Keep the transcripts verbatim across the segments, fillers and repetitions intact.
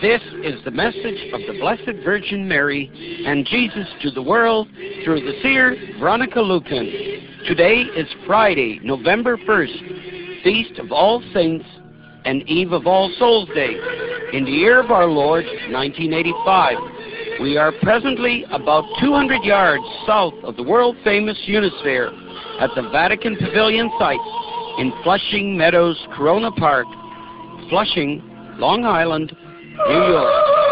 This is the message of the Blessed Virgin Mary and Jesus to the world through the seer Veronica Lucan. Today is Friday, November first, Feast of All Saints and Eve of All Souls Day, in the year of our Lord, nineteen eighty-five. We are presently about two hundred yards south of the world-famous Unisphere at the Vatican Pavilion site in Flushing Meadows, Corona Park, Flushing, Long Island, New York.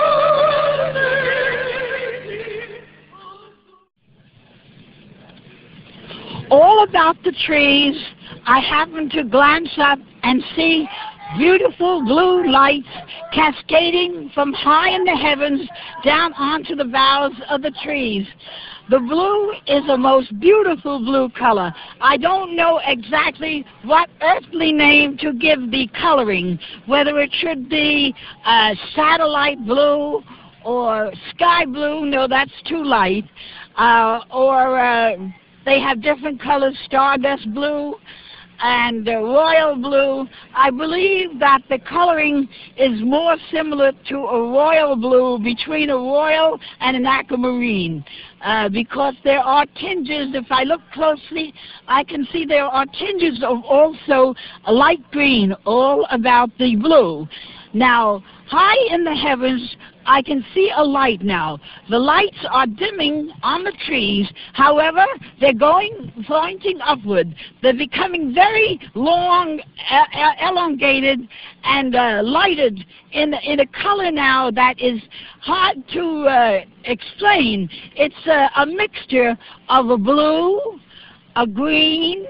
All about the trees, I happen to glance up and see beautiful blue lights cascading from high in the heavens down onto the boughs of the trees. The blue is a most beautiful blue color. I don't know exactly what earthly name to give the coloring, whether it should be uh, satellite blue or sky blue. No, that's too light. Uh, or uh, they have different colors, stardust blue and uh, royal blue. I believe that the coloring is more similar to a royal blue, between a royal and an aquamarine, uh, because there are tinges. If I look closely, I can see there are tinges of also a light green all about the blue. Now, high in the heavens, I can see a light now. The lights are dimming on the trees. However, they're going, pointing upward. They're becoming very long, uh, elongated, and uh, lighted in, in a color now that is hard to uh, explain. It's uh, a mixture of a blue, a green,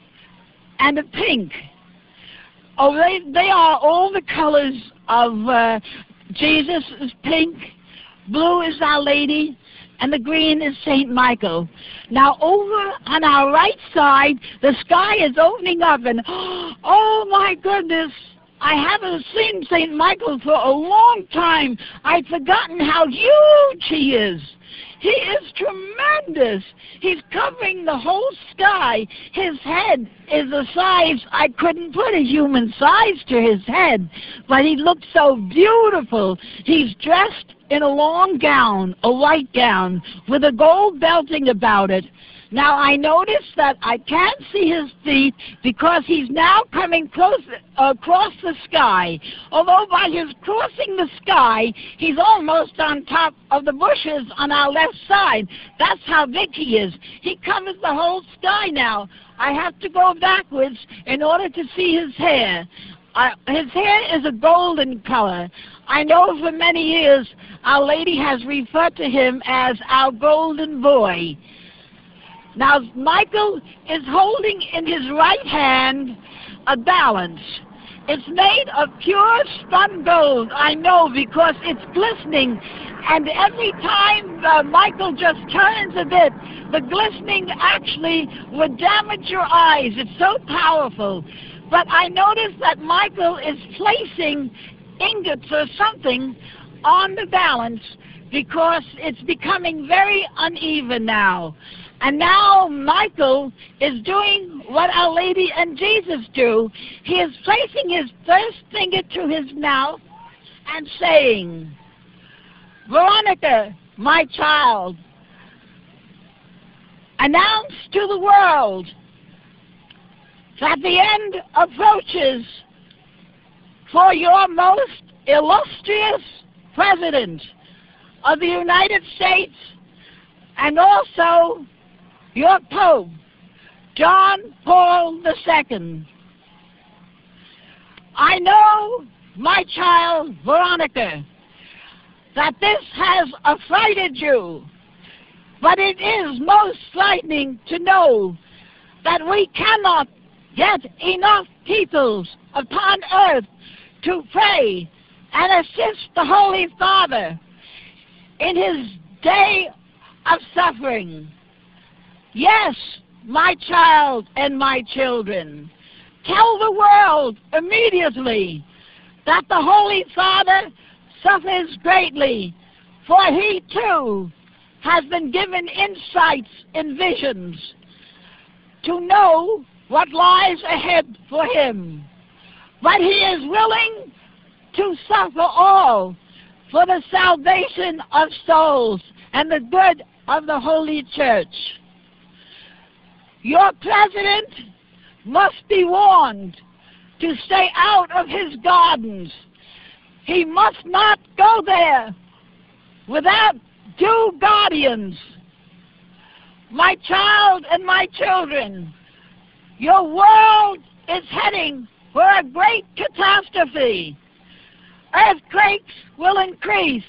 and a pink. Oh, they, they are all the colors of uh, Jesus is pink, blue is Our Lady, and the green is Saint Michael. Now, over on our right side, the sky is opening up, and oh my goodness, I haven't seen Saint Michael for a long time. I've forgotten how huge he is. He is tremendous. He's covering the whole sky. His head is a size, I couldn't put a human size to his head, but he looks so beautiful. He's dressed in a long gown, a white gown, with a gold belting about it. Now, I notice that I can't see his feet because he's now coming close uh, across the sky. Although by his crossing the sky, he's almost on top of the bushes on our left side. That's how big he is. He covers the whole sky now. I have to go backwards in order to see his hair. Uh, his hair is a golden color. I know for many years Our Lady has referred to him as our golden boy. Now, Michael is holding in his right hand a balance. It's made of pure spun gold, I know, because it's glistening. And every time uh, Michael just turns a bit, the glistening actually would damage your eyes. It's so powerful. But I notice that Michael is placing ingots or something on the balance because it's becoming very uneven now. And now Michael is doing what Our Lady and Jesus do. He is placing his first finger to his mouth and saying, "Veronica, my child, announce to the world that the end approaches for your most illustrious President of the United States and also your Pope, John Paul the Second. I know, my child Veronica, that this has affrighted you, but it is most frightening to know that we cannot get enough people upon earth to pray and assist the Holy Father in his day of suffering. Yes, my child and my children, tell the world immediately that the Holy Father suffers greatly, for he too has been given insights and visions to know what lies ahead for him. But he is willing to suffer all for the salvation of souls and the good of the Holy Church. Your president must be warned to stay out of his gardens. He must not go there without due guardians. My child and my children, your world is heading for a great catastrophe. Earthquakes will increase.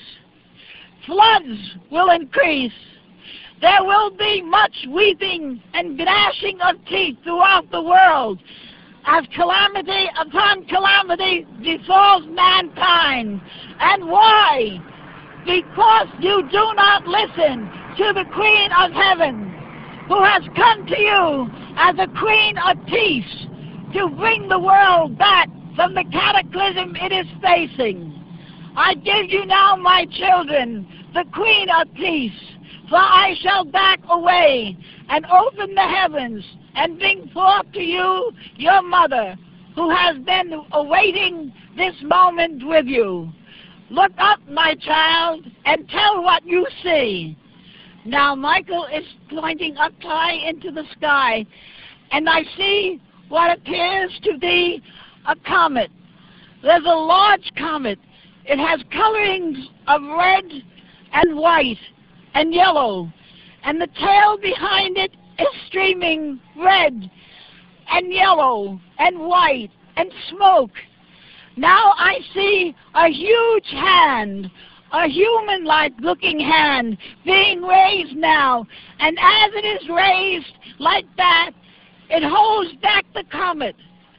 Floods will increase. There will be much weeping and gnashing of teeth throughout the world as calamity upon calamity befalls mankind. And why? Because you do not listen to the Queen of Heaven, who has come to you as a Queen of Peace to bring the world back from the cataclysm it is facing. I give you now, my children, the Queen of Peace, for I shall back away and open the heavens and bring forth to you your mother, who has been awaiting this moment with you. Look up, my child, and tell what you see. Now Michael is pointing up high into the sky, and I see what appears to be a comet. There's a large comet. It has colorings of red and white and yellow, and the tail behind it is streaming red and yellow and white and smoke. Now I see a huge hand, a human-like looking hand being raised now, and as it is raised like that, it holds back the comet.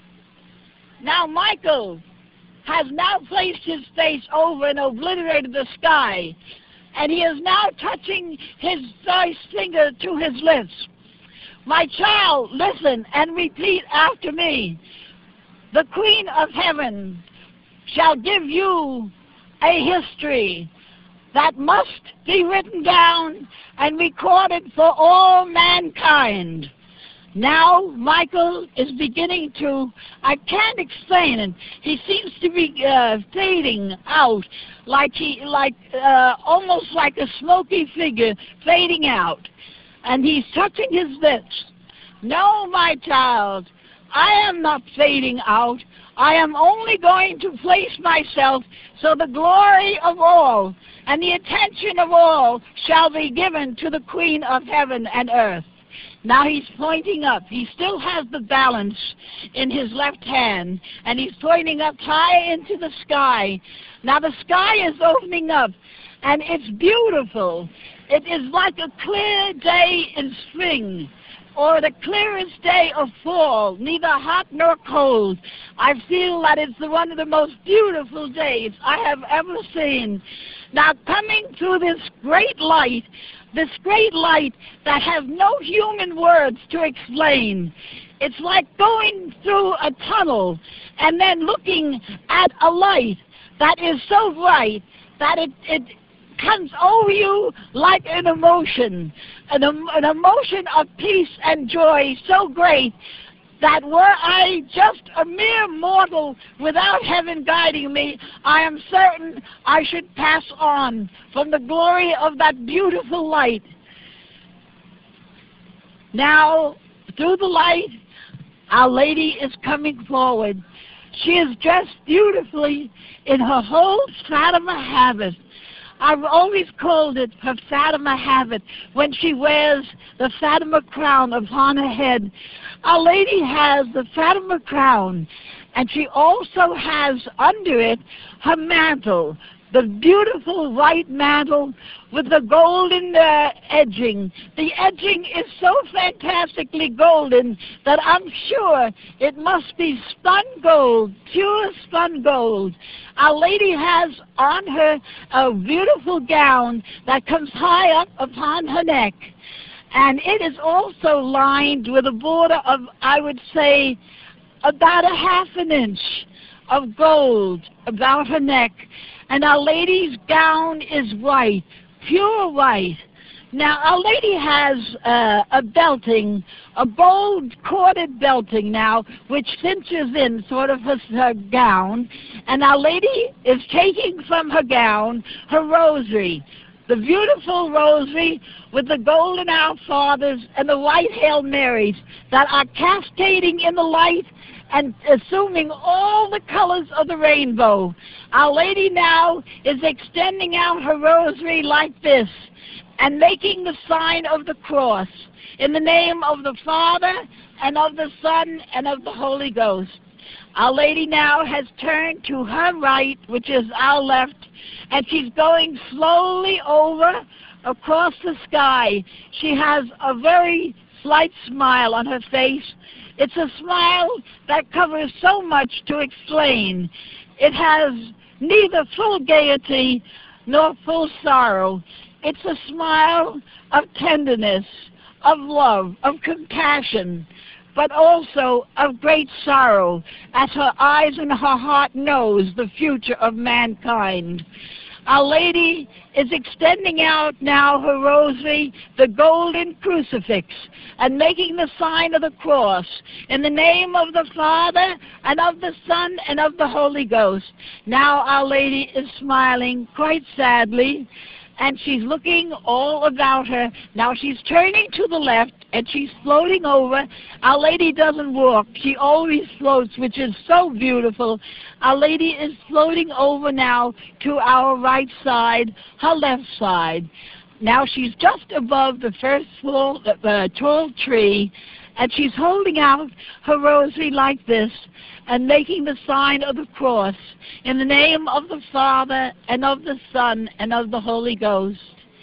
Now Michael has now placed his face over and obliterated the sky, and he is now touching his third finger to his lips. My child, listen and repeat after me. The Queen of Heaven shall give you a history that must be written down and recorded for all mankind. Now Michael is beginning to, I can't explain it, he seems to be uh, fading out, like he, like uh, almost like a smoky figure fading out. And he's touching his lips. No, my child, I am not fading out. I am only going to place myself so the glory of all and the attention of all shall be given to the Queen of Heaven and Earth. Now he's pointing up. He still has the balance in his left hand, and he's pointing up high into the sky. Now the sky is opening up, and it's beautiful. It is like a clear day in spring, or the clearest day of fall, neither hot nor cold. I feel that it's one of the most beautiful days I have ever seen. Now coming through this great light, this great light that has no human words to explain. It's like going through a tunnel and then looking at a light that is so bright that it, it comes over you like an emotion, an, an emotion of peace and joy so great that were I just a mere mortal without heaven guiding me, I am certain I should pass on from the glory of that beautiful light. Now, through the light, Our Lady is coming forward. She is dressed beautifully in her whole Fatima habit. I've always called it her Fatima habit when she wears the Fatima crown upon her head. Our Lady has the Fatima crown, and she also has under it her mantle, the beautiful white mantle with the golden uh, edging. The edging is so fantastically golden that I'm sure it must be spun gold, pure spun gold. Our Lady has on her a beautiful gown that comes high up upon her neck, and it is also lined with a border of, I would say, about a half an inch of gold about her neck. And Our Lady's gown is white, pure white. Now, Our Lady has uh, a belting, a bold corded belting now, which cinches in sort of her, her gown. And Our Lady is taking from her gown her rosary, the beautiful rosary with the golden Our Fathers and the white Hail Marys that are cascading in the light and assuming all the colors of the rainbow. Our Lady now is extending out her rosary like this and making the sign of the cross in the name of the Father and of the Son and of the Holy Ghost. Our Lady now has turned to her right, which is our left, and she's going slowly over across the sky. She has a very slight smile on her face. It's a smile that covers so much to explain. It has neither full gaiety nor full sorrow. It's a smile of tenderness, of love, of compassion, but also of great sorrow, as her eyes and her heart knows the future of mankind. Our Lady is extending out now her rosary, the golden crucifix, and making the sign of the cross in the name of the Father and of the Son and of the Holy Ghost. Now Our Lady is smiling quite sadly, and she's looking all about her. Now she's turning to the left, and she's floating over. Our Lady doesn't walk. She always floats, which is so beautiful. Our Lady is floating over now to our right side, her left side. Now she's just above the first full, uh, tall tree, and she's holding out her rosary like this and making the sign of the cross in the name of the Father and of the Son and of the Holy Ghost.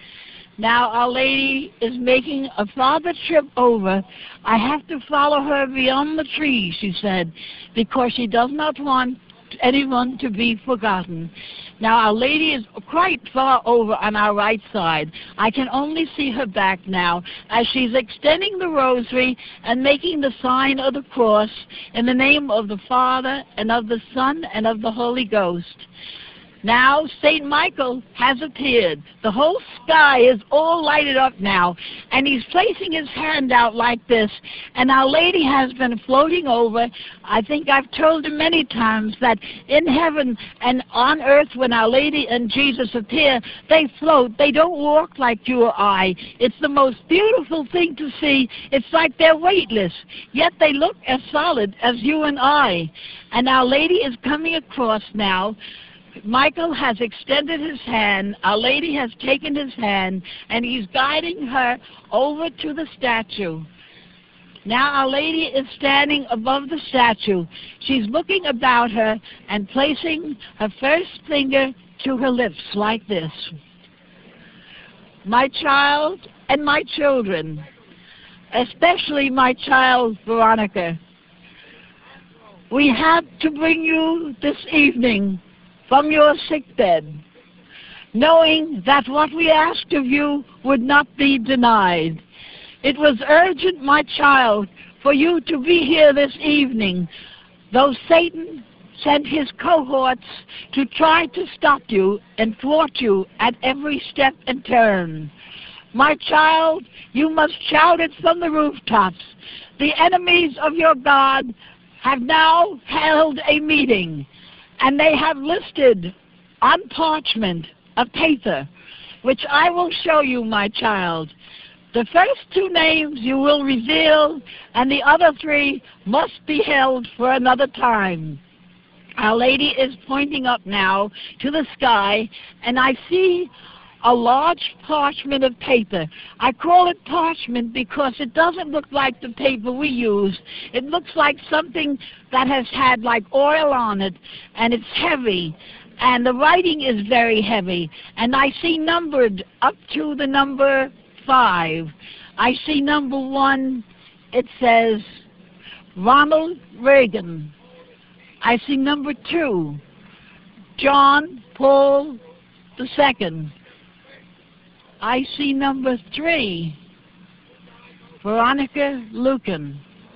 Now Our Lady is making a farther trip over. I have to follow her beyond the tree, she said, because she does not want anyone to be forgotten. Now Our Lady is quite far over on our right side. I can only see her back now as she's extending the rosary and making the sign of the cross in the name of the Father and of the Son and of the Holy Ghost. Now Saint Michael has appeared. The whole sky is all lighted up now, and he's placing his hand out like this, and Our Lady has been floating over. I think I've told him many times that in heaven and on earth when Our Lady and Jesus appear, they float. They don't walk like you or I. It's the most beautiful thing to see. It's like they're weightless, yet they look as solid as you and I. And Our Lady is coming across now. Michael has extended his hand, Our Lady has taken his hand, and he's guiding her over to the statue. Now Our Lady is standing above the statue. She's looking about her and placing her first finger to her lips like this. My child and my children, especially my child Veronica, we have to bring you this evening from your sickbed, knowing that what we asked of you would not be denied. It was urgent, my child, for you to be here this evening, though Satan sent his cohorts to try to stop you and thwart you at every step and turn. My child, you must shout it from the rooftops. The enemies of your God have now held a meeting, and they have listed on parchment a paper, which I will show you, my child. The first two names you will reveal, and the other three must be held for another time. Our Lady is pointing up now to the sky, and I see a large parchment of paper. I call it parchment because it doesn't look like the paper we use. It looks like something that has had like oil on it, and it's heavy, and the writing is very heavy, and I see numbered up to the number five. I see number one, it says Ronald Reagan. I see number two, John Paul the Second. I see number three, Veronica Lucan.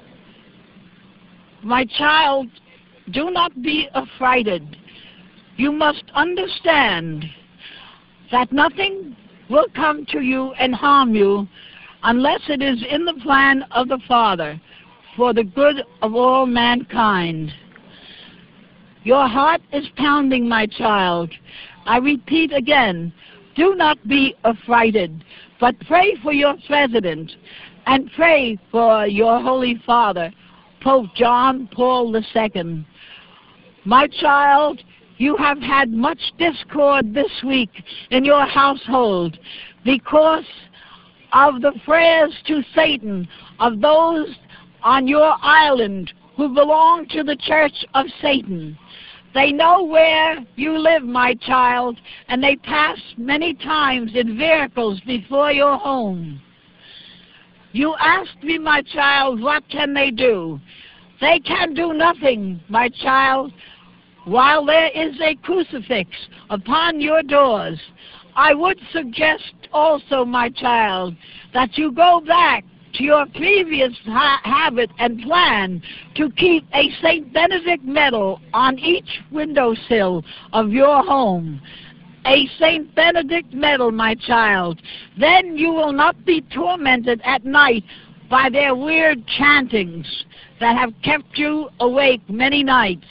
My child, do not be affrighted. You must understand that nothing will come to you and harm you unless it is in the plan of the Father for the good of all mankind. Your heart is pounding, my child. I repeat again, do not be affrighted, but pray for your president and pray for your Holy Father, Pope John Paul the Second. My child, you have had much discord this week in your household because of the prayers to Satan of those on your island who belong to the Church of Satan. They know where you live, my child, and they pass many times in vehicles before your home. You asked me, my child, what can they do? They can do nothing, my child, while there is a crucifix upon your doors. I would suggest also, my child, that you go back to your previous ha habit and plan to keep a Saint Benedict medal on each windowsill of your home. A Saint Benedict medal, my child. Then you will not be tormented at night by their weird chantings that have kept you awake many nights.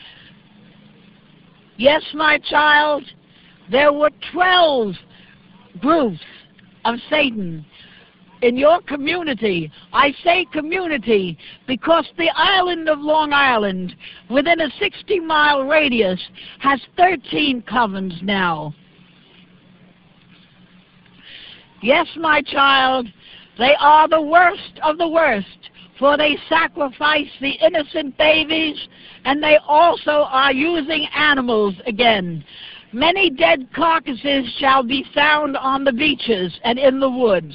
Yes, my child, there were twelve groups of Satan in your community. I say community because the island of Long Island, within a sixty mile radius, has thirteen covens now. Yes, my child, they are the worst of the worst, for they sacrifice the innocent babies, and they also are using animals again. Many dead carcasses shall be found on the beaches and in the woods.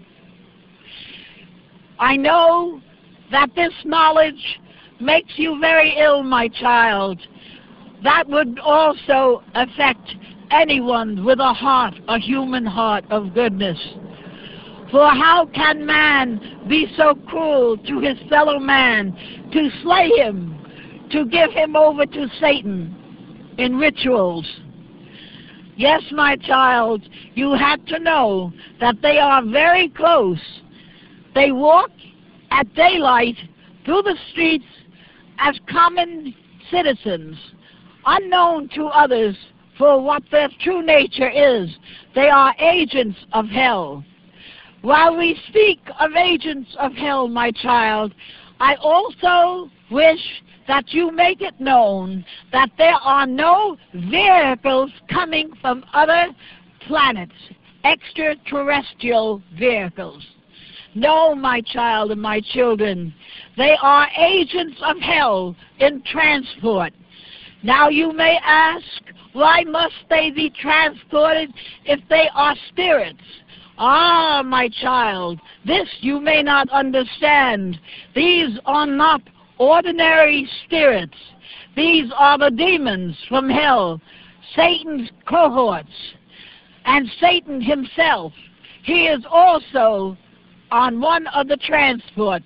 I know that this knowledge makes you very ill, my child. That would also affect anyone with a heart, a human heart of goodness. For how can man be so cruel to his fellow man, to slay him, to give him over to Satan in rituals? Yes, my child, you had to know that they are very close. They walk at daylight through the streets as common citizens, unknown to others for what their true nature is. They are agents of hell. While we speak of agents of hell, my child, I also wish that you make it known that there are no vehicles coming from other planets, extraterrestrial vehicles. No, my child and my children, they are agents of hell in transport. Now you may ask, why must they be transported if they are spirits? Ah, my child, this you may not understand. These are not ordinary spirits. These are the demons from hell, Satan's cohorts, and Satan himself. He is also on one of the transports.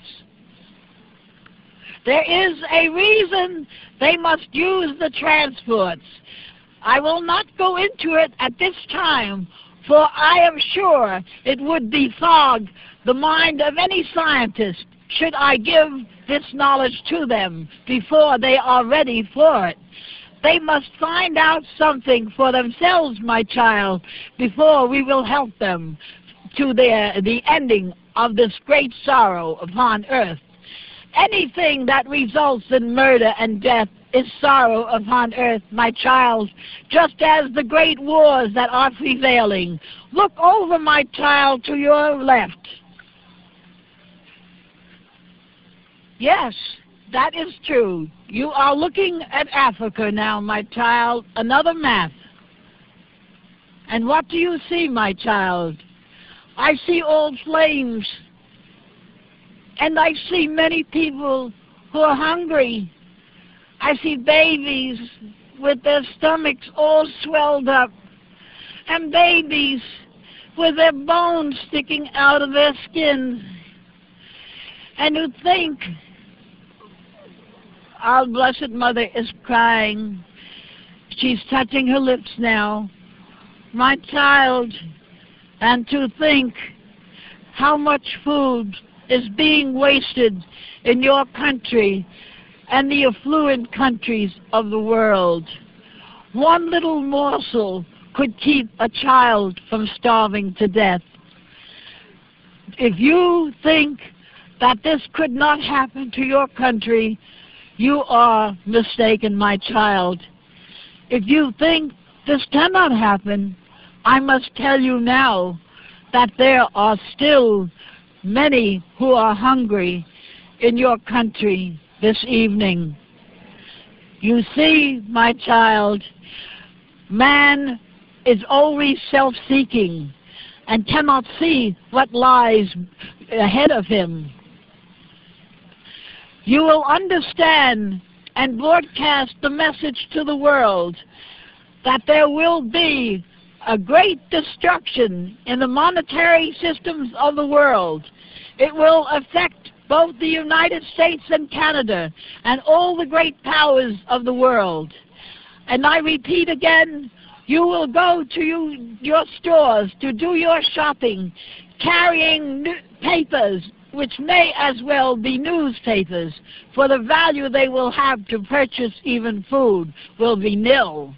There is a reason they must use the transports. I will not go into it at this time, for I am sure it would befog the mind of any scientist should I give this knowledge to them before they are ready for it. They must find out something for themselves, my child, before we will help them to their, the ending of this great sorrow upon earth. Anything that results in murder and death is sorrow upon earth, my child, just as the great wars that are prevailing. Look over, my child, to your left. Yes, that is true. You are looking at Africa now, my child, another map. And what do you see, my child? I see old flames, and I see many people who are hungry. I see babies with their stomachs all swelled up, and babies with their bones sticking out of their skins. And who think, our Blessed Mother is crying. She's touching her lips now. My child, and to think how much food is being wasted in your country and the affluent countries of the world. One little morsel could keep a child from starving to death. If you think that this could not happen to your country, you are mistaken, my child. If you think this cannot happen, I must tell you now that there are still many who are hungry in your country this evening. You see, my child, man is always self-seeking and cannot see what lies ahead of him. You will understand and broadcast the message to the world that there will be a great destruction in the monetary systems of the world. It will affect both the United States and Canada and all the great powers of the world. And I repeat again, you will go to you, your stores to do your shopping, carrying papers, which may as well be newspapers, for the value they will have to purchase even food will be nil.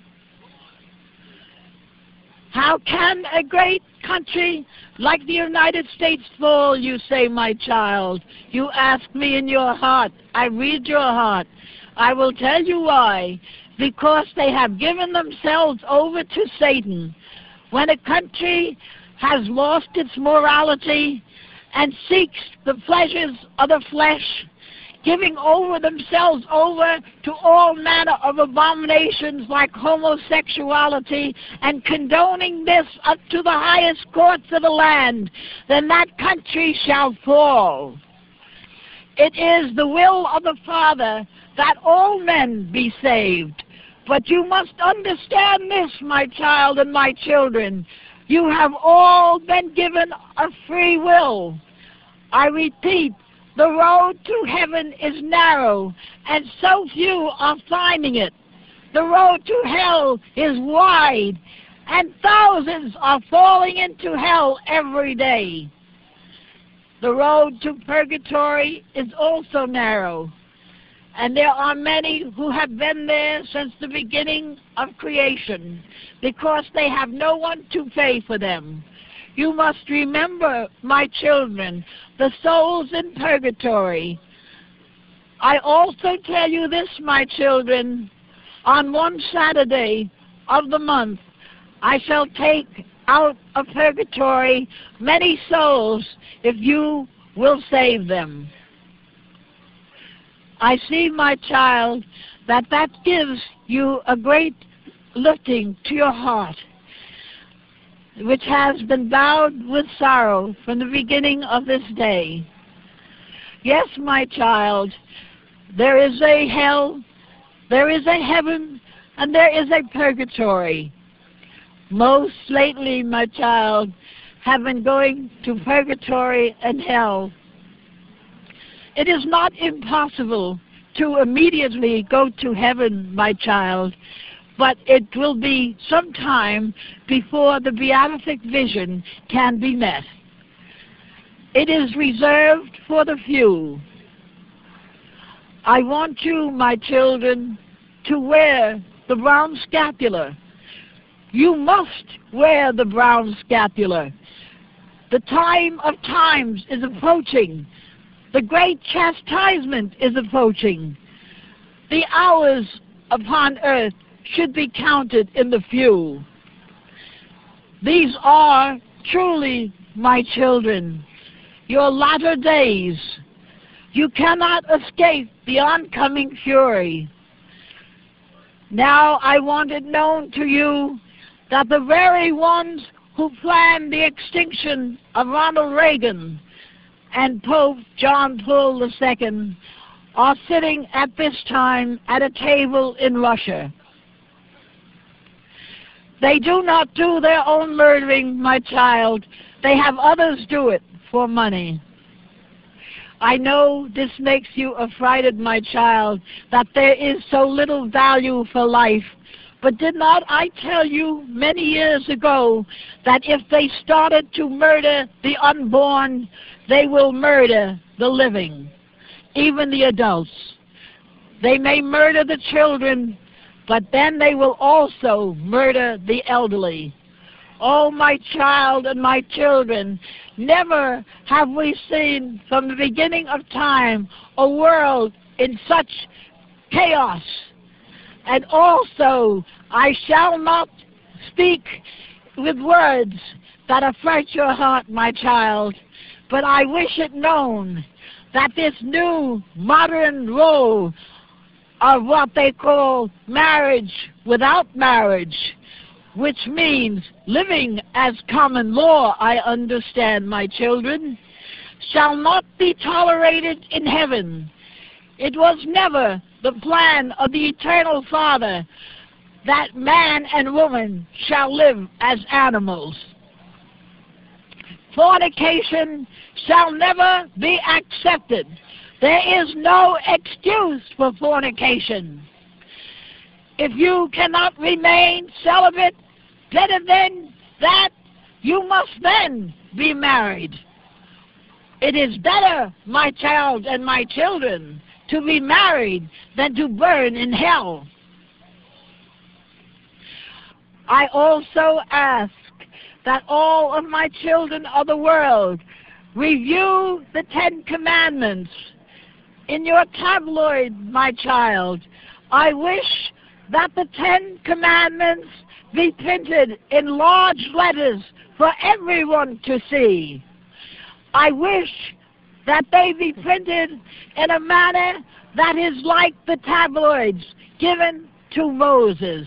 How can a great country like the United States fall, you say, my child? You ask me in your heart. I read your heart. I will tell you why. Because they have given themselves over to Satan. When a country has lost its morality and seeks the pleasures of the flesh, giving over themselves over to all manner of abominations like homosexuality and condoning this up to the highest courts of the land, then that country shall fall. It is the will of the Father that all men be saved. But you must understand this, my child and my children. You have all been given a free will. I repeat, the road to heaven is narrow, and so few are finding it. The road to hell is wide, and thousands are falling into hell every day. The road to purgatory is also narrow, and there are many who have been there since the beginning of creation because they have no one to pay for them. You must remember, my children, the souls in purgatory. I also tell you this, my children, on one Saturday of the month, I shall take out of purgatory many souls if you will save them. I see, my child, that that gives you a great lifting to your heart, which has been bowed with sorrow from the beginning of this day. Yes, my child, there is a hell, there is a heaven, and there is a purgatory. Most lately, my child, have been going to purgatory and hell. It is not impossible to immediately go to heaven, my child, but it will be some time before the beatific vision can be met. It is reserved for the few. I want you, my children, to wear the brown scapular. You must wear the brown scapular. The time of times is approaching. The great chastisement is approaching. The hours upon earth should be counted in the few. These are truly, my children, your latter days. You cannot escape the oncoming fury. Now I want it known to you that the very ones who planned the extinction of Ronald Reagan and Pope John Paul the Second are sitting at this time at a table in Russia. They do not do their own murdering, my child. They have others do it for money. I know this makes you affrighted, my child, that there is so little value for life, But did not I tell you many years ago that if they started to murder the unborn, they will murder the living, even the adults? They may murder the children, but then they will also murder the elderly. Oh, my child and my children, never have we seen from the beginning of time a world in such chaos. And also, I shall not speak with words that affright your heart, my child, but I wish it known that this new modern role of what they call marriage without marriage, which means living as common law, I understand, my children, shall not be tolerated in heaven. It was never the plan of the Eternal Father that man and woman shall live as animals. Fornication shall never be accepted. There is no excuse for fornication. If you cannot remain celibate, better than that, you must then be married. It is better, my child and my children, to be married than to burn in hell. I also ask that all of my children of the world review the Ten Commandments. In your tabloid, my child, I wish that the Ten Commandments be printed in large letters for everyone to see. I wish that they be printed in a manner that is like the tabloids given to Moses.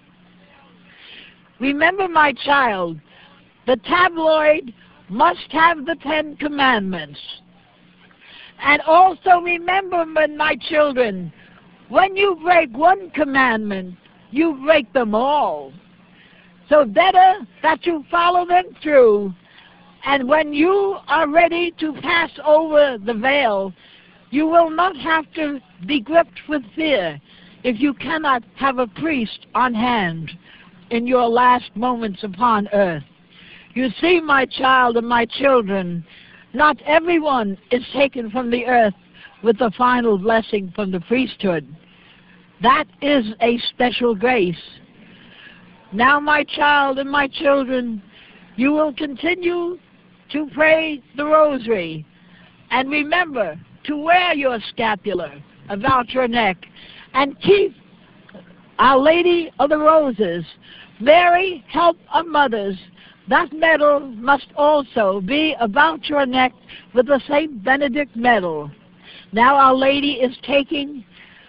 Remember, my child, the tabloid must have the Ten Commandments. And also remember, my children, when you break one commandment, you break them all. So better that you follow them through, and when you are ready to pass over the veil, you will not have to be gripped with fear if you cannot have a priest on hand in your last moments upon earth. You see, my child and my children, not everyone is taken from the earth with the final blessing from the priesthood. That is a special grace. Now, my child and my children, you will continue to pray the rosary, and remember to wear your scapular about your neck, and keep Our Lady of the Roses, Mary, Help of Mothers. That medal must also be about your neck with the Saint Benedict medal. Now Our Lady is taking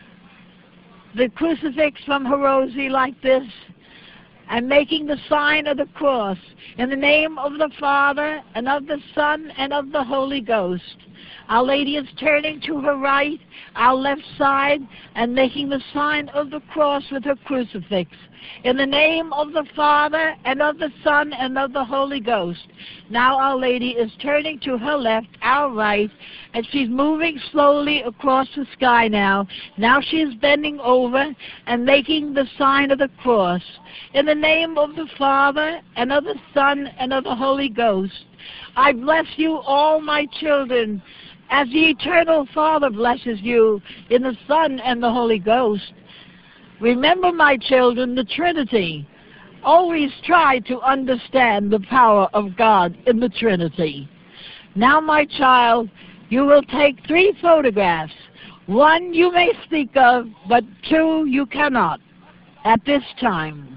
the crucifix from her rosary like this and making the sign of the cross in the name of the Father and of the Son and of the Holy Ghost. Our Lady is turning to her right, our left side, and making the sign of the cross with her crucifix. In the name of the Father and of the Son and of the Holy Ghost. Now Our Lady is turning to her left, our right, and she's moving slowly across the sky now. Now she is bending over and making the sign of the cross. In the name of the Father and of the Son and of the Holy Ghost. I bless you all, my children, as the Eternal Father blesses you in the Son and the Holy Ghost. Remember, my children, the Trinity. Always try to understand the power of God in the Trinity. Now, my child, you will take three photographs. One you may speak of, but two you cannot at this time.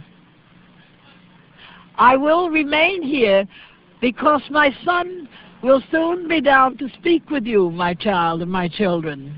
I will remain here because my son will soon be down to speak with you, my child and my children.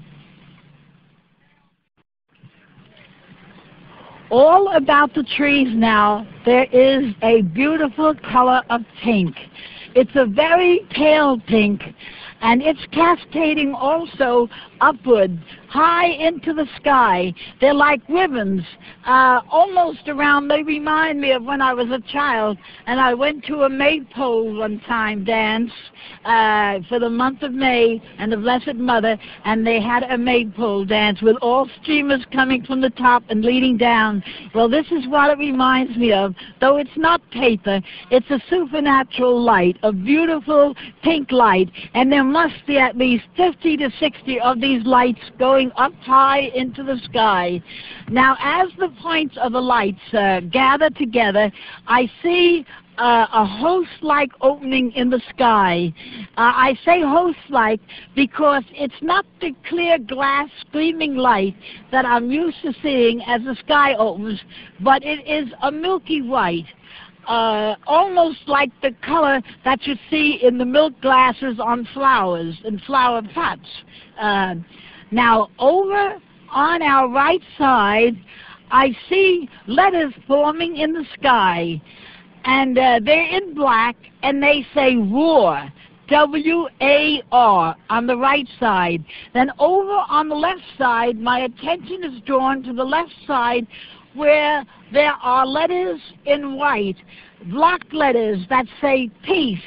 All about the trees now, there is a beautiful color of pink. It's a very pale pink, and it's cascading also upward, high into the sky. They're like ribbons, uh, almost around. They remind me of when I was a child, and I went to a maypole one time dance uh, for the month of May and the Blessed Mother, and they had a maypole dance with all streamers coming from the top and leading down. Well, this is what it reminds me of, though it's not paper. It's a supernatural light, a beautiful pink light, and there must be at least fifty to sixty of these lights going up high into the sky. Now, as the points of the lights uh, gather together, I see Uh, a host-like opening in the sky. Uh, I say host-like because it's not the clear glass gleaming light that I'm used to seeing as the sky opens, but it is a milky white, uh, almost like the color that you see in the milk glasses on flowers and flower pots. Uh, now, over on our right side, I see letters forming in the sky. And uh, they're in black, and they say war, W A R, on the right side. Then over on the left side, my attention is drawn to the left side where there are letters in white, block letters that say peace,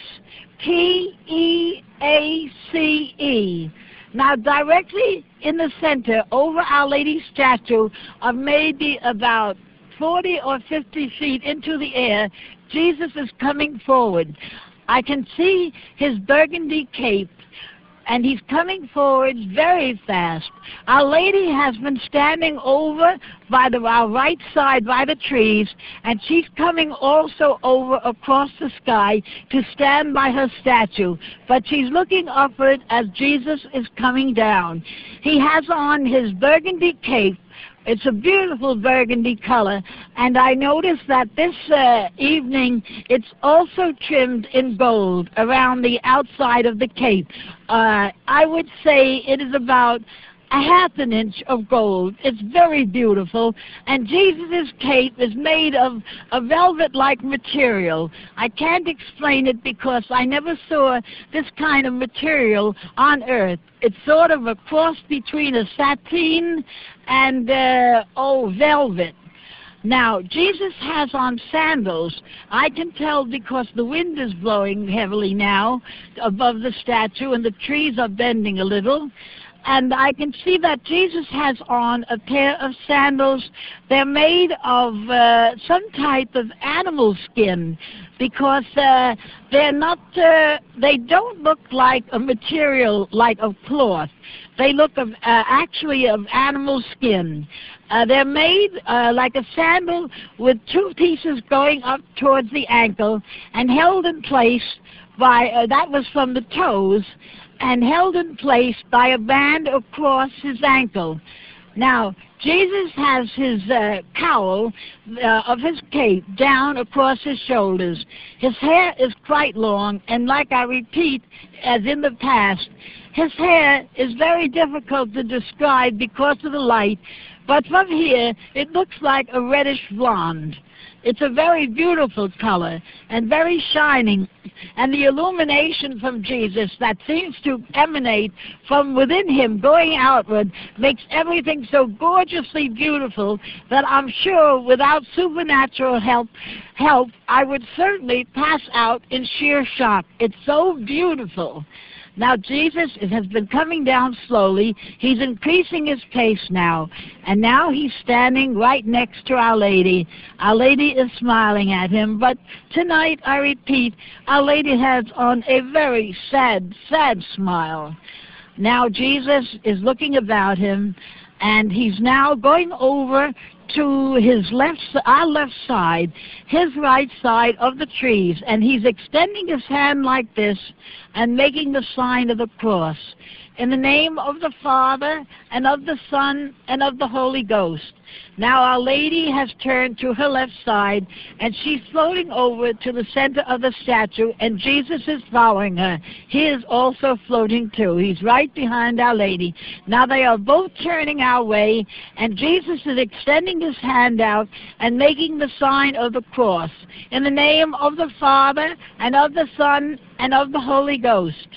P E A C E. Now, directly in the center, over Our Lady's statue, of maybe about forty or fifty feet into the air, Jesus is coming forward. I can see his burgundy cape, and he's coming forward very fast. Our Lady has been standing over by the our right side by the trees, and she's coming also over across the sky to stand by her statue. But she's looking upward as Jesus is coming down. He has on his burgundy cape. It's a beautiful burgundy color, and I noticed that this uh, evening it's also trimmed in gold around the outside of the cape. Uh, I would say it is about a half an inch of gold. It's very beautiful, and Jesus' cape is made of a velvet-like material. I can't explain it because I never saw this kind of material on earth. It's sort of a cross between a sateen and, uh, oh, velvet. Now, Jesus has on sandals. I can tell because the wind is blowing heavily now above the statue, and the trees are bending a little. And I can see that Jesus has on a pair of sandals. They're made of uh, some type of animal skin, because uh, they're not, uh, they don't look like a material like of cloth. They look of, uh, actually of animal skin. Uh, they're made uh, like a sandal with two pieces going up towards the ankle and held in place by, uh, that was from the toes, and held in place by a band across his ankle. Now, Jesus has his uh, cowl uh, of his cape down across his shoulders. His hair is quite long, and like I repeat, as in the past, his hair is very difficult to describe because of the light, but from here it looks like a reddish blonde. It's a very beautiful color and very shining, and the illumination from Jesus that seems to emanate from within him going outward makes everything so gorgeously beautiful that I'm sure without supernatural help, help I would certainly pass out in sheer shock. It's so beautiful. Now, Jesus has been coming down slowly. He's increasing his pace now. And now he's standing right next to Our Lady. Our Lady is smiling at him. But tonight, I repeat, Our Lady has on a very sad, sad smile. Now, Jesus is looking about him, and he's now going over to his left, our left side, his right side of the trees, and he's extending his hand like this and making the sign of the cross. In the name of the Father, and of the Son, and of the Holy Ghost. Now Our Lady has turned to her left side, and she's floating over to the center of the statue, and Jesus is following her. He is also floating too. He's right behind Our Lady. Now they are both turning our way, and Jesus is extending his hand out and making the sign of the cross. In the name of the Father, and of the Son, and of the Holy Ghost.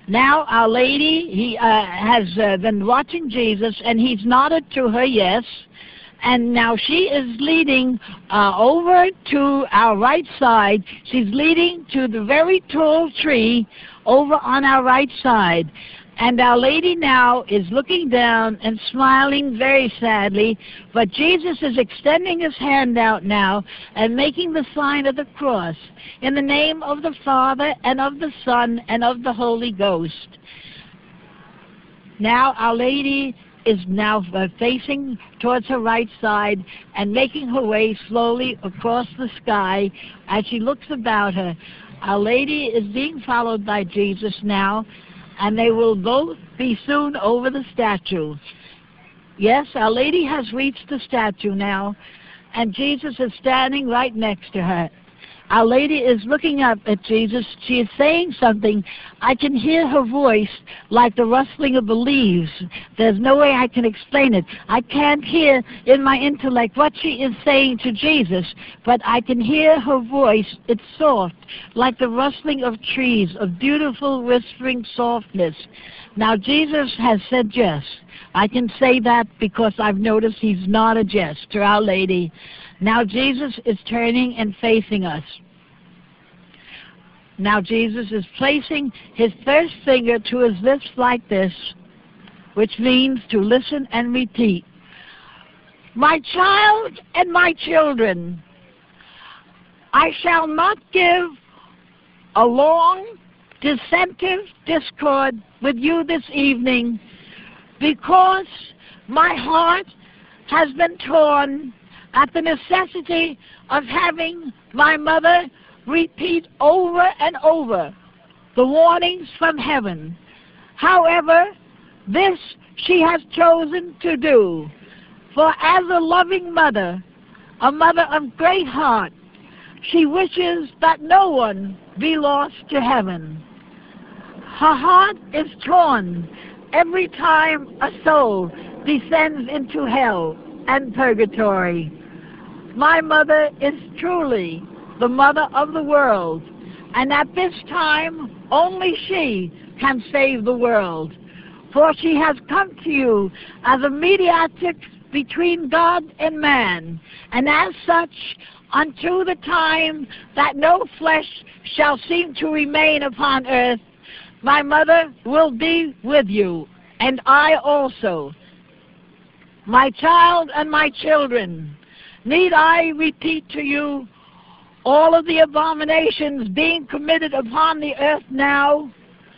Now Our Lady, he uh, has uh, been watching Jesus, and he's nodded to her yes, and now she is leading uh, over to our right side. She's leading to the very tall tree over on our right side. And Our Lady now is looking down and smiling very sadly, but Jesus is extending his hand out now and making the sign of the cross in the name of the Father and of the Son and of the Holy Ghost. Now Our Lady is now uh, facing towards her right side and making her way slowly across the sky as she looks about her. Our Lady is being followed by Jesus now, and they will both be soon over the statue. Yes, Our Lady has reached the statue now, and Jesus is standing right next to her. Our Lady is looking up at Jesus. She is saying something. I can hear her voice like the rustling of the leaves. There's no way I can explain it. I can't hear in my intellect what she is saying to Jesus, but I can hear her voice. It's soft, like the rustling of trees, of beautiful whispering softness. Now Jesus has said yes. I can say that because I've noticed he's nodded yes to Our Lady. Now Jesus is turning and facing us. Now Jesus is placing his first finger to his lips like this, which means to listen and repeat. My child and my children, I shall not give a long, dissentive discord with you this evening, because my heart has been torn at the necessity of having my mother repeat over and over the warnings from heaven. However, this she has chosen to do, for as a loving mother, a mother of great heart, she wishes that no one be lost to heaven. Her heart is torn every time a soul descends into hell and purgatory. My mother is truly the mother of the world, and at this time only she can save the world, for she has come to you as a mediatrix between God and man, and as such, unto the time that no flesh shall seem to remain upon earth, my mother will be with you, and I also. My child and my children, need I repeat to you all of the abominations being committed upon the earth now?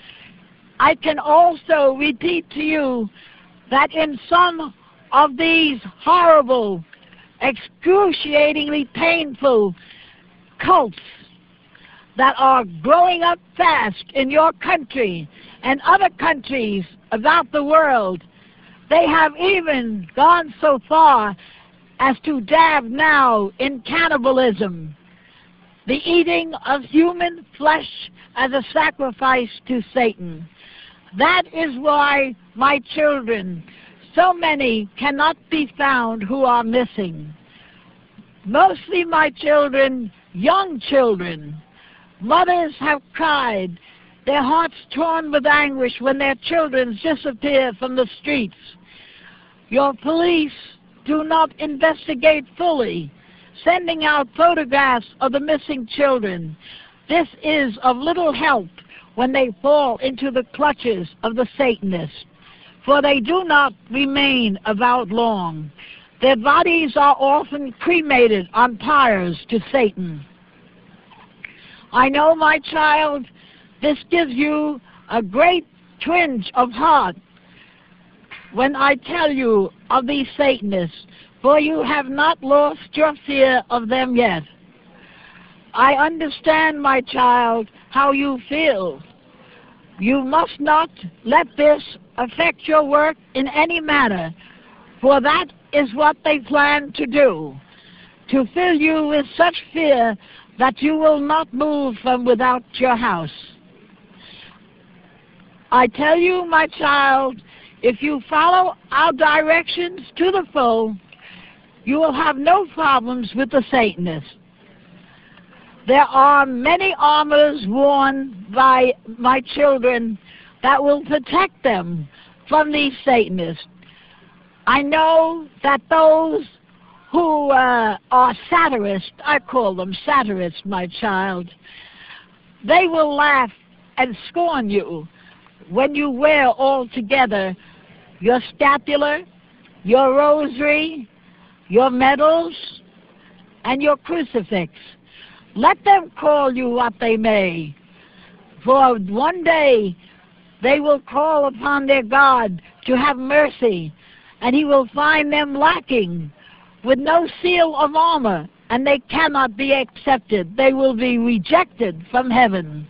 I can also repeat to you that in some of these horrible, excruciatingly painful cults that are growing up fast in your country and other countries about the world, they have even gone so far as to dab now in cannibalism, the eating of human flesh as a sacrifice to Satan. That is why, my children, so many cannot be found who are missing. Mostly, my children, young children. Mothers have cried, their hearts torn with anguish when their children disappear from the streets. Your police do not investigate fully, sending out photographs of the missing children. This is of little help when they fall into the clutches of the Satanists, for they do not remain about long. Their bodies are often cremated on pyres to Satan. I know, my child, this gives you a great twinge of heart when I tell you of these Satanists, for you have not lost your fear of them yet. I understand, my child, how you feel. You must not let this affect your work in any manner, for that is what they plan to do, to fill you with such fear that you will not move from without your house. I tell you, my child, if you follow our directions to the full, you will have no problems with the Satanists. There are many armors worn by my children that will protect them from these Satanists. I know that those who uh, are satirists, I call them satirists, my child, they will laugh and scorn you when you wear all together your scapular, your rosary, your medals, and your crucifix. Let them call you what they may, for one day they will call upon their God to have mercy, and he will find them lacking with no seal of armor, and they cannot be accepted. They will be rejected from heaven.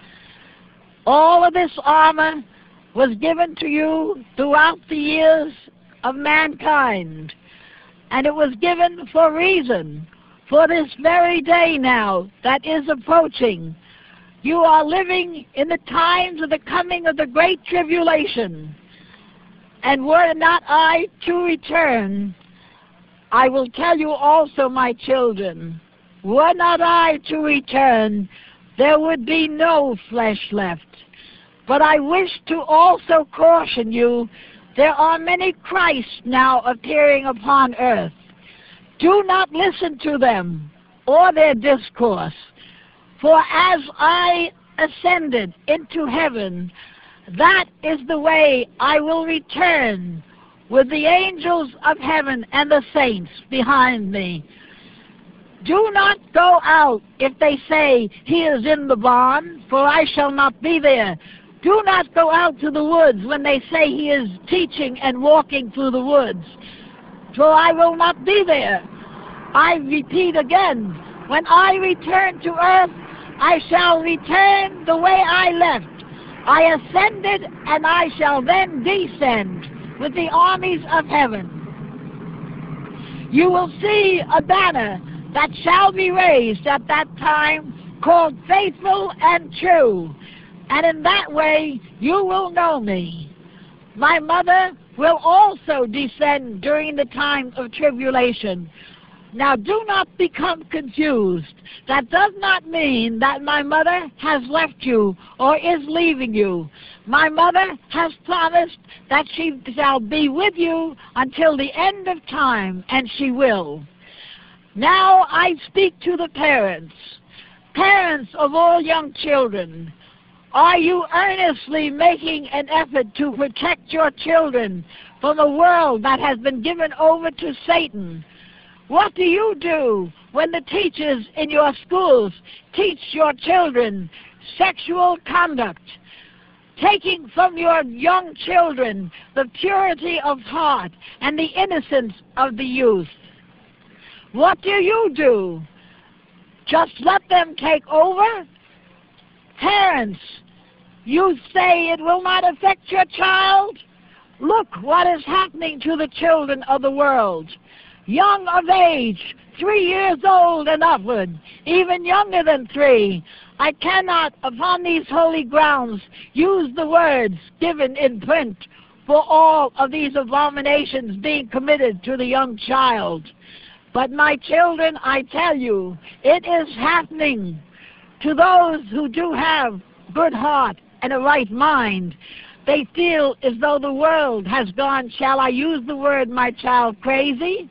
All of this armor was given to you throughout the years of mankind, and it was given for a reason. For this very day now that is approaching, you are living in the times of the coming of the great tribulation. And were not I to return, I will tell you also, my children, were not I to return, there would be no flesh left. But I wish to also caution you, there are many Christs now appearing upon earth. Do not listen to them or their discourse. For as I ascended into heaven, that is the way I will return with the angels of heaven and the saints behind me. Do not go out if they say, he is in the barn, for I shall not be there. Do not go out to the woods when they say he is teaching and walking through the woods, for I will not be there. I repeat again, when I return to earth, I shall return the way I left. I ascended, and I shall then descend with the armies of heaven. You will see a banner that shall be raised at that time called Faithful and True, and in that way you will know me. My mother will also descend during the time of tribulation. Now do not become confused. That does not mean that my mother has left you or is leaving you. My mother has promised that she shall be with you until the end of time, and she will. Now I speak to the parents. Parents of all young children, are you earnestly making an effort to protect your children from a world that has been given over to Satan? What do you do when the teachers in your schools teach your children sexual conduct, taking from your young children the purity of heart and the innocence of the youth? What do you do? Just let them take over? Parents, you say it will not affect your child? Look what is happening to the children of the world. Young of age, three years old and upward, even younger than three. I cannot, upon these holy grounds, use the words given in print for all of these abominations being committed to the young child. But my children, I tell you, it is happening to those who do have good heart and a right mind. They feel as though the world has gone, shall I use the word, my child, crazy?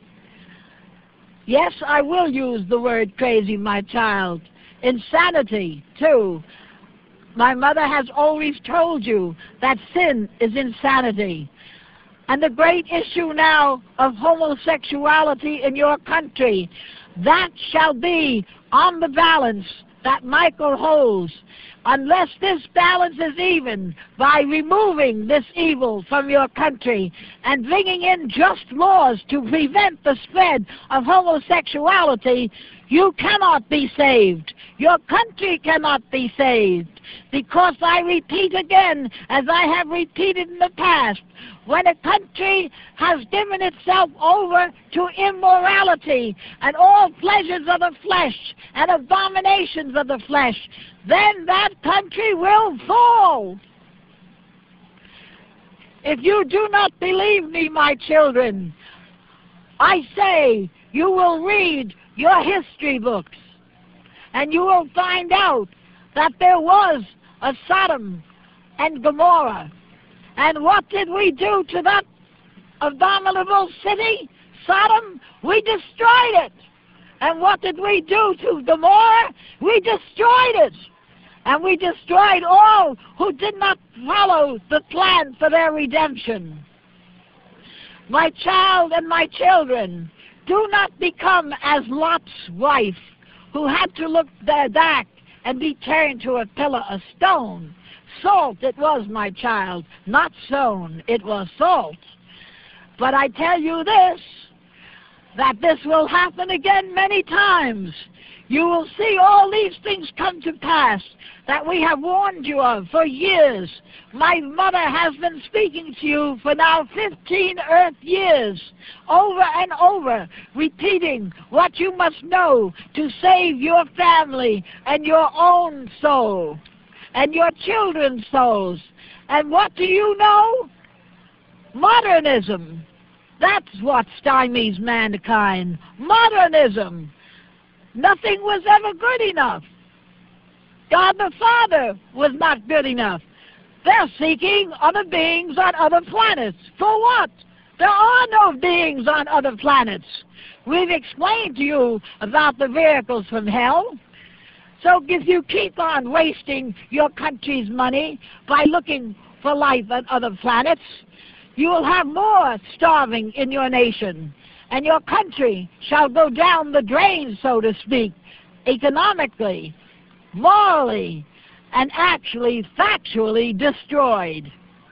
Yes, I will use the word crazy, my child. Insanity, too. My mother has always told you that sin is insanity. And the great issue now of homosexuality in your country, that shall be on the balance that Michael holds. Unless this balance is even by removing this evil from your country and bringing in just laws to prevent the spread of homosexuality, you cannot be saved. Your country cannot be saved. Because I repeat again, as I have repeated in the past, when a country has given itself over to immorality and all pleasures of the flesh and abominations of the flesh, then that country will fall. If you do not believe me, my children, I say you will read your history books, and you will find out that there was a Sodom and Gomorrah. And what did we do to that abominable city, Sodom? We destroyed it. And what did we do to Gomorrah? We destroyed it. And we destroyed all who did not follow the plan for their redemption. My child and my children, do not become as Lot's wife, who had to look back and be turned to a pillar of stone. Salt it was, my child, not sown, it was salt. But I tell you this, that this will happen again many times. You will see all these things come to pass that we have warned you of for years. My mother has been speaking to you for now fifteen earth years, over and over, repeating what you must know to save your family and your own soul and your children's souls. And what do you know? Modernism. That's what stymies mankind. Modernism. Nothing was ever good enough. God the Father was not good enough. They're seeking other beings on other planets. For what? There are no beings on other planets. We've explained to you about the vehicles from hell. So if you keep on wasting your country's money by looking for life on other planets, you will have more starving in your nation, and your country shall go down the drain, so to speak, economically, morally, and actually factually destroyed.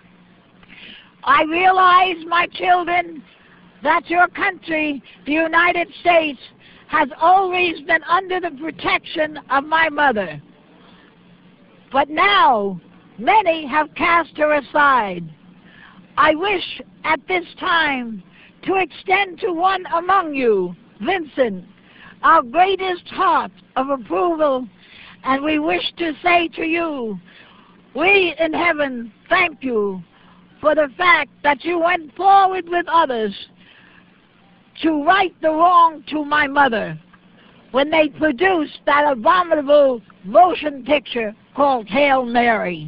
I realize, my children, that your country, the United States, has always been under the protection of my mother. But now, many have cast her aside. I wish at this time to extend to one among you, Vincent, our greatest heart of approval, and we wish to say to you, we in heaven thank you for the fact that you went forward with others to right the wrong to my mother when they produced that abominable motion picture called Hail Mary.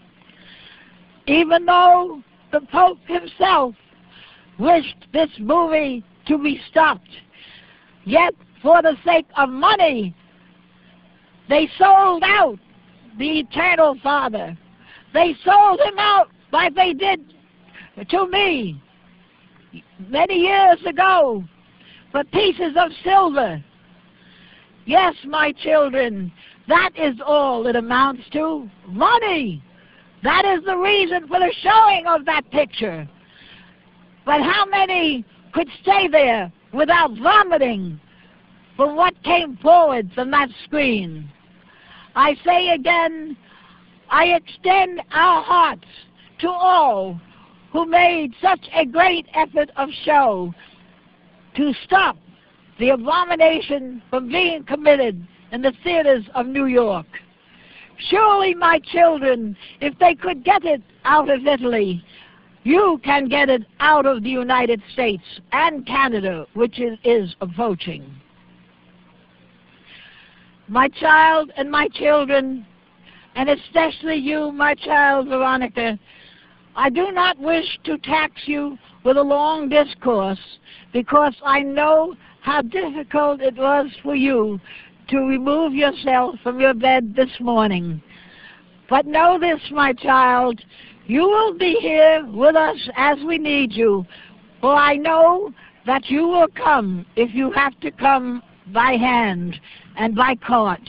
Even though the Pope himself wished this movie to be stopped, yet for the sake of money, they sold out the Eternal Father. They sold him out like they did to me many years ago for pieces of silver. Yes, my children, that is all it amounts to, money. That is the reason for the showing of that picture. But how many could stay there without vomiting from what came forward from that screen? I say again, I extend our hearts to all who made such a great effort of show to stop the abomination from being committed in the theaters of New York. Surely, my children, if they could get it out of Italy, you can get it out of the United States and Canada, which is, is approaching. My child and my children, and especially you, my child Veronica, I do not wish to tax you with a long discourse because I know how difficult it was for you to remove yourself from your bed this morning. But know this, my child, you will be here with us as we need you, for I know that you will come if you have to come by hand and by cart.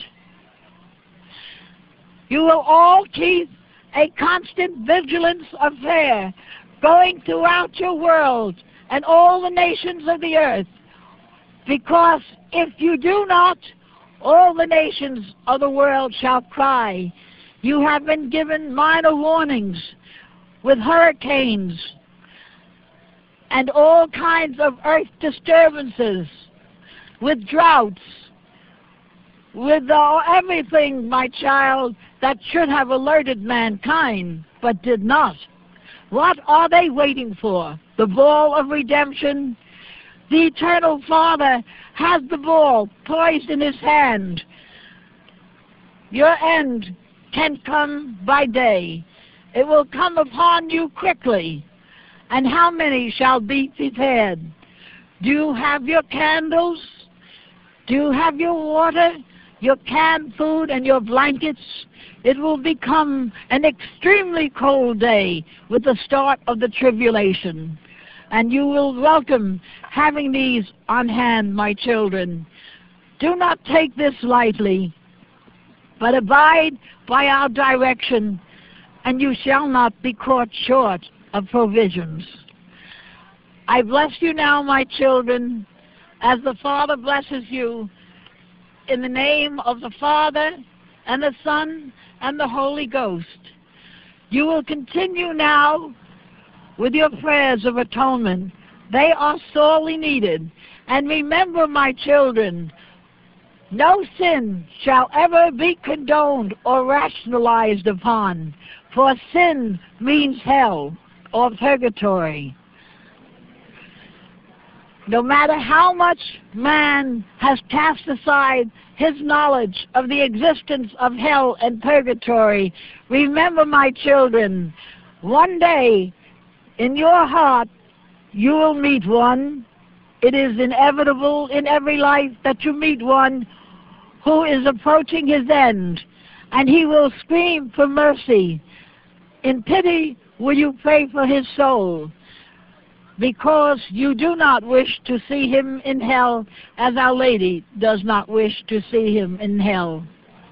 You will all keep a constant vigilance of prayer going throughout your world and all the nations of the earth, because if you do not, all the nations of the world shall cry. You have been given minor warnings with hurricanes and all kinds of earth disturbances, with droughts, with uh, everything, my child, that should have alerted mankind, but did not. What are they waiting for? The ball of redemption? The Eternal Father has the ball poised in his hand. Your end can come by day, It will come upon you quickly. And how many shall be prepared? Do you have your candles? Do you have your water, your canned food, and your blankets? It will become an extremely cold day with the start of the tribulation. And you will welcome having these on hand, my children. Do not take this lightly, but abide by our direction, and you shall not be caught short of provisions. I bless you now, my children, as the Father blesses you, in the name of the Father and the Son and the Holy Ghost. You will continue now with your prayers of atonement. They are sorely needed. And remember, my children, no sin shall ever be condoned or rationalized upon, for sin means hell or purgatory. No matter how much man has cast aside his knowledge of the existence of hell and purgatory, remember, my children, one day in your heart you will meet one. It is inevitable in every life that you meet one who is approaching his end, and he will scream for mercy. In pity will you pray for his soul, because you do not wish to see him in hell, as Our Lady does not wish to see him in hell.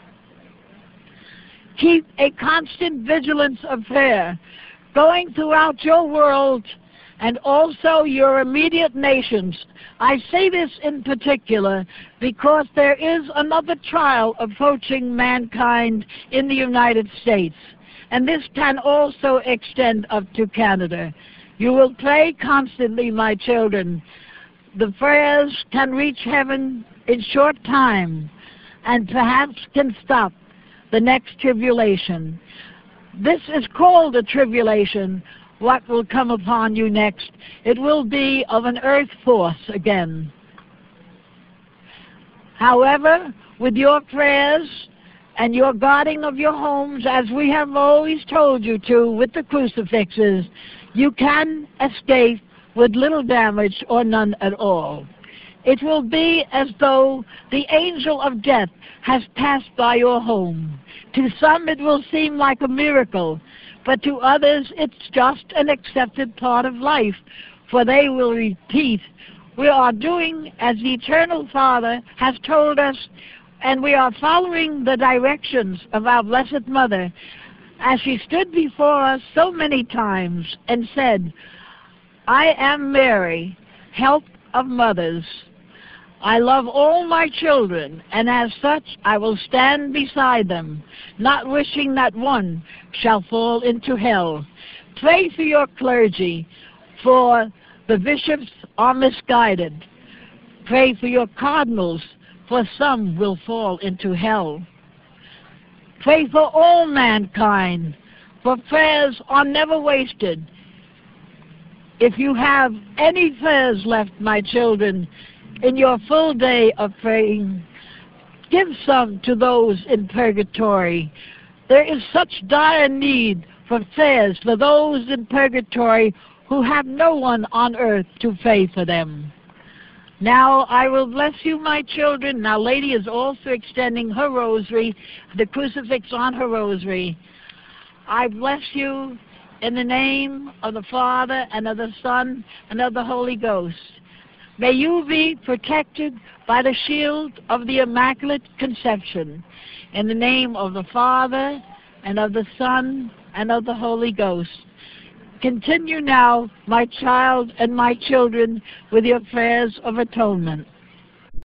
Keep a constant vigilance of prayer, going throughout your world and also your immediate nations. I say this in particular because there is another trial approaching mankind in the United States, and this can also extend up to Canada. You will pray constantly, my children. The prayers can reach heaven in short time and perhaps can stop the next tribulation. This is called a tribulation. What will come upon you next? It will be of an earth force again. However, with your prayers and your guarding of your homes, as we have always told you to with the crucifixes, you can escape with little damage or none at all. It will be as though the angel of death has passed by your home. To some it will seem like a miracle, but to others it's just an accepted part of life, for they will repeat, we are doing as the Eternal Father has told us, and we are following the directions of our Blessed Mother, as she stood before us so many times and said, I am Mary, help of mothers. I love all my children, and as such I will stand beside them, not wishing that one shall fall into hell. Pray for your clergy, for the bishops are misguided. Pray for your cardinals, for some will fall into hell. Pray for all mankind, for prayers are never wasted. If you have any prayers left, my children, in your full day of praying, give some to those in purgatory. There is such dire need for prayers for those in purgatory who have no one on earth to pray for them. Now I will bless you, my children. Our Lady is also extending her rosary, the crucifix on her rosary. I bless you in the name of the Father and of the Son and of the Holy Ghost. May you be protected by the shield of the Immaculate Conception. In the name of the Father and of the Son and of the Holy Ghost. Continue now, my child and my children, with your prayers of atonement.